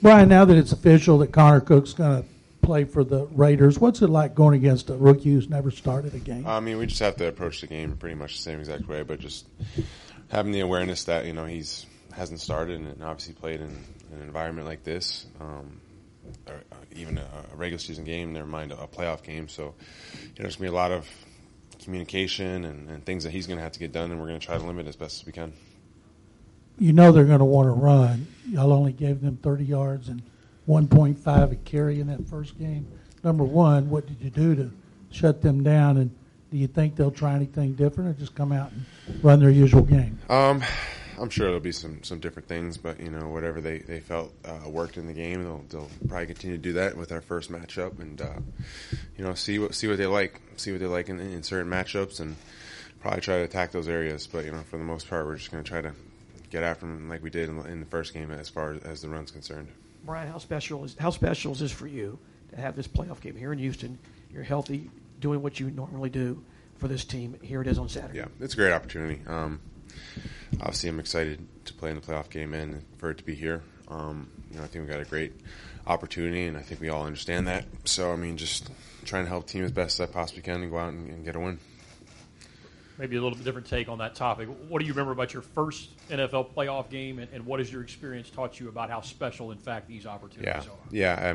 Brian, now that it's official that Connor Cook's going to play for the Raiders, what's it like going against a rookie who's never started a game? I mean, we just have to approach the game pretty much the same exact way, but just having the awareness that, he's hasn't started and obviously played in an environment like this, or even a regular season game, never mind a playoff game. So, there's going to be a lot of communication and things that he's going to have to get done, and we're going to try to limit as best as we can. They're going to want to run. Y'all only gave them 30 yards and 1.5 a carry in that first game. Number one, what did you do to shut them down, and do you think they'll try anything different or just come out and run their usual game? I'm sure there'll be some different things, but whatever they felt worked in the game, they'll probably continue to do that with our first matchup, and see what they like, in certain matchups, and probably try to attack those areas. But for the most part, we're just going to try to get after them like we did in the first game as far as the run's concerned. Brian, how special is this for you to have this playoff game here in Houston? You're healthy, doing what you normally do for this team. Here it is on Saturday. Yeah, it's a great opportunity. Obviously, I'm excited to play in the playoff game and for it to be here. I think we got a great opportunity, and I think we all understand that. So, just trying to help the team as best as I possibly can and go out and get a win. Maybe a little bit different take on that topic. What do you remember about your first NFL playoff game, and what has your experience taught you about how special, in fact, these opportunities are? Yeah,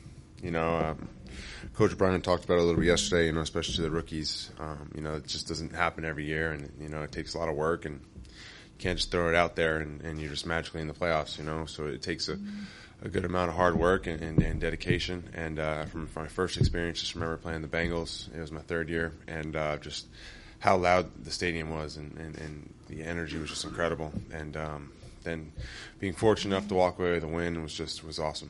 Coach Bryant talked about it a little bit yesterday, especially to the rookies. It just doesn't happen every year, and, it takes a lot of work, and you can't just throw it out there and you're just magically in the playoffs, So it takes a good amount of hard work and dedication. And from my first experience, just remember playing the Bengals. It was my third year, and just how loud the stadium was, and the energy was just incredible. And then being fortunate enough to walk away with a win was awesome.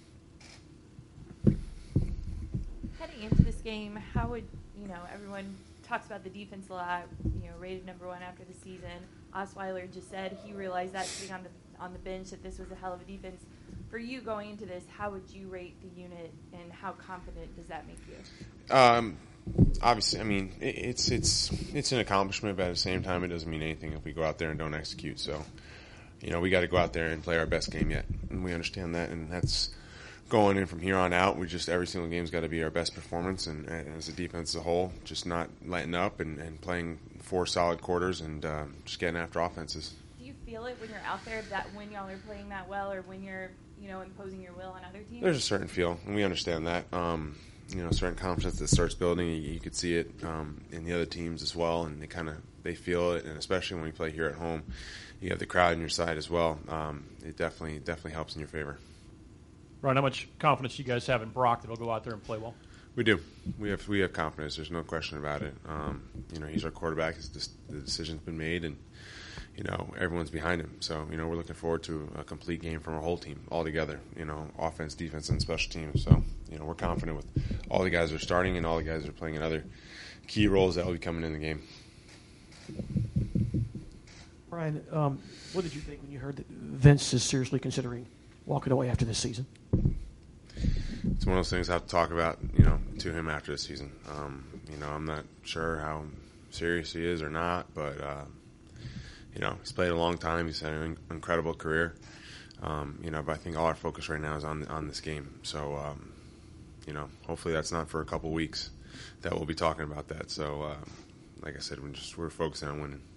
Heading into this game, how would everyone talks about the defense a lot, rated number one after the season. Osweiler just said he realized that sitting on the bench that this was a hell of a defense. For you going into this, how would you rate the unit, and how confident does that make you? Obviously, it's an accomplishment, but at the same time, it doesn't mean anything if we go out there and don't execute. So, we got to go out there and play our best game yet, and we understand that, and that's going in from here on out. Every single game's got to be our best performance, and as a defense as a whole, just not letting up and playing 4 solid quarters and just getting after offenses. Do you feel it when you're out there that when y'all are playing that well, or when you're imposing your will on other teams? There's a certain feel, and we understand that. Certain confidence that starts building. You could see it in the other teams as well, and they feel it, and especially when we play here at home, you have the crowd on your side as well. It definitely helps in your favor. Brian, how much confidence do you guys have in Brock that he'll go out there and play well? We do. We have confidence. There's no question about it. He's our quarterback. The decision's been made, and everyone's behind him. So we're looking forward to a complete game from our whole team all together. Offense, defense, and special teams. So we're confident with all the guys that are starting and all the guys that are playing in other key roles that will be coming in the game. Brian, what did you think when you heard that Vince is seriously considering walking away after this season? It's one of those things I have to talk about, to him after the season. I'm not sure how serious he is or not, but he's played a long time. He's had an incredible career. But I think all our focus right now is on this game. So, hopefully that's not for a couple weeks that we'll be talking about that. So, like I said, we're focusing on winning.